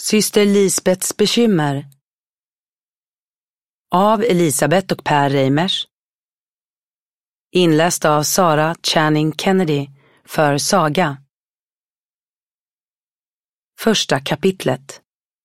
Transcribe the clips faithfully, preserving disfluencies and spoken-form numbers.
Syster Lisbets bekymmer. Av Elisabeth och Per Reimers. Inläst av Sara Channing Kennedy för Saga. Första kapitlet.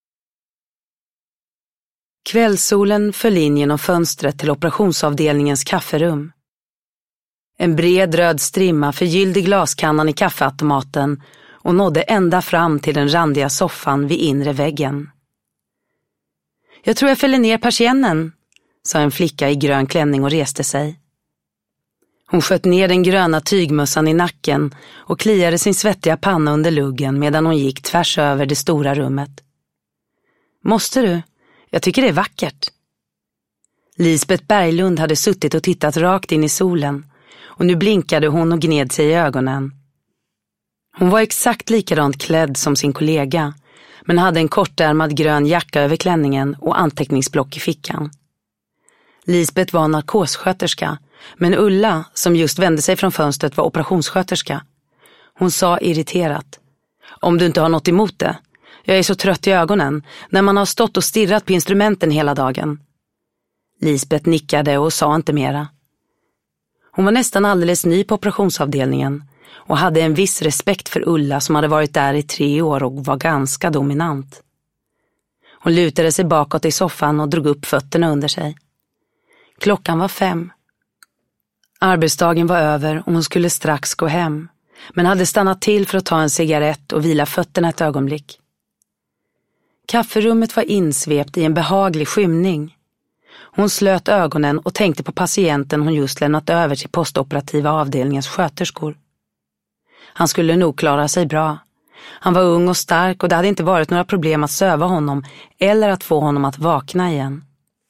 Kvällssolen föll in genom fönstret till operationsavdelningens kafferum. En bred röd strimma förgyllde glaskannan i kaffeautomaten och nådde ända fram till den randiga soffan vid inre väggen. Jag tror jag fäller ner persiennen, sa en flicka i grön klänning och reste sig. Hon sköt ner den gröna tygmössan i nacken och kliade sin svettiga panna under luggen medan hon gick tvärs över det stora rummet. Måste du? Jag tycker det är vackert. Lisbeth Berglund hade suttit och tittat rakt in i solen och nu blinkade hon och gned sig i ögonen. Hon var exakt likadant klädd som sin kollega, men hade en kortärmad grön jacka över klänningen och anteckningsblock i fickan. Lisbeth var narkossköterska, men Ulla, som just vände sig från fönstret, var operationssköterska. Hon sa irriterat: Om du inte har något emot det. Jag är så trött i ögonen när man har stått och stirrat på instrumenten hela dagen. Lisbeth nickade och sa inte mera. Hon var nästan alldeles ny på operationsavdelningen och hade en viss respekt för Ulla som hade varit där i tre år och var ganska dominant. Hon lutade sig bakåt i soffan och drog upp fötterna under sig. Klockan var fem. Arbetsdagen var över och hon skulle strax gå hem, men hade stannat till för att ta en cigarett och vila fötterna ett ögonblick. Kafferummet var insvept i en behaglig skymning. Hon slöt ögonen och tänkte på patienten hon just lämnat över till postoperativa avdelningens sköterskor. Han skulle nog klara sig bra. Han var ung och stark och det hade inte varit några problem att söva honom eller att få honom att vakna igen.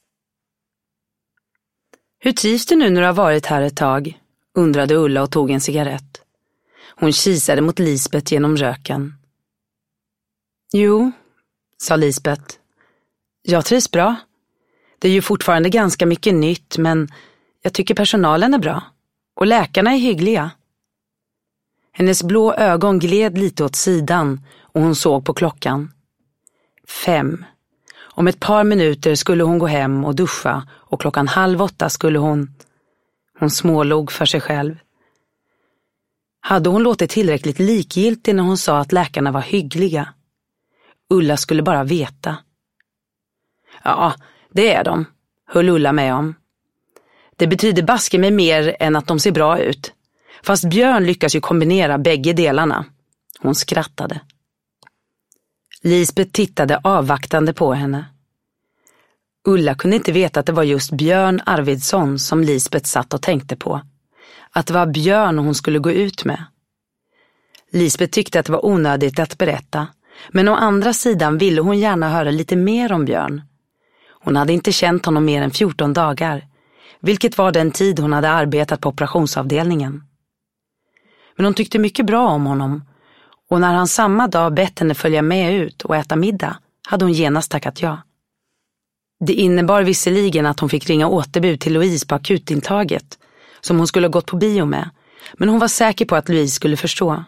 Hur trivs du nu när du har varit här ett tag? Undrade Ulla och tog en cigarett. Hon kisade mot Lisbeth genom röken. Jo, sa Lisbeth. Jag trivs bra. Det är ju fortfarande ganska mycket nytt, men jag tycker personalen är bra. Och läkarna är hyggliga. Hennes blå ögon gled lite åt sidan och hon såg på klockan. Fem. Om ett par minuter skulle hon gå hem och duscha och klockan halv åtta skulle hon... Hon smålog för sig själv. Hade hon låtit tillräckligt likgiltig när hon sa att läkarna var hyggliga? Ulla skulle bara veta. Ja, det är de, höll Ulla med om. Det betyder baske mig mer än att de ser bra ut. Fast Björn lyckas ju kombinera bägge delarna. Hon skrattade. Lisbeth tittade avvaktande på henne. Ulla kunde inte veta att det var just Björn Arvidsson som Lisbeth satt och tänkte på. Att det var Björn hon skulle gå ut med. Lisbeth tyckte att det var onödigt att berätta, men å andra sidan ville hon gärna höra lite mer om Björn. Hon hade inte känt honom mer än fjorton dagar, vilket var den tid hon hade arbetat på operationsavdelningen. Men hon tyckte mycket bra om honom, och när han samma dag bett henne följa med ut och äta middag hade hon genast tackat ja. Det innebar visserligen att hon fick ringa återbud till Louise på akutintaget, som hon skulle ha gått på bio med, men hon var säker på att Louise skulle förstå.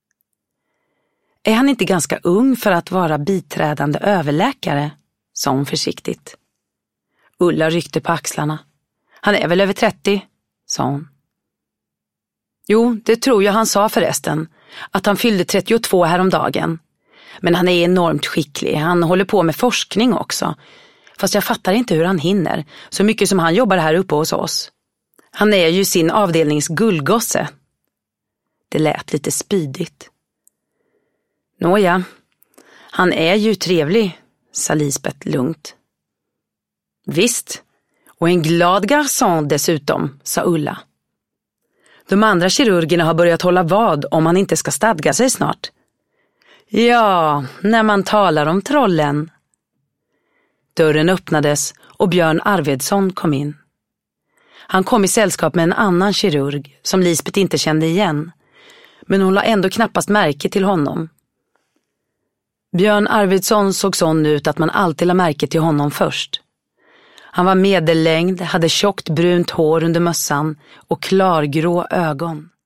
Är han inte ganska ung för att vara biträdande överläkare? Sa hon försiktigt. Ulla ryckte på axlarna. Han är väl över trettio, sa hon. Jo, det tror jag han sa förresten, att han fyllde trettiotvå häromdagen. Men han är enormt skicklig, han håller på med forskning också. Fast jag fattar inte hur han hinner, så mycket som han jobbar här uppe hos oss. Han är ju sin avdelnings gullgosse. Det lät lite spydigt. Nåja, han är ju trevlig, sa Lisbeth lugnt. Visst, och en glad garçon dessutom, sa Ulla. De andra kirurgerna har börjat hålla vad om han inte ska stadga sig snart. Ja, när man talar om trollen. Dörren öppnades och Björn Arvidsson kom in. Han kom i sällskap med en annan kirurg som Lisbeth inte kände igen, men hon la ändå knappast märke till honom. Björn Arvidsson såg sån ut att man alltid la märke till honom först. Han var medellängd, hade tjockt brunt hår under mössan och klargrå ögon.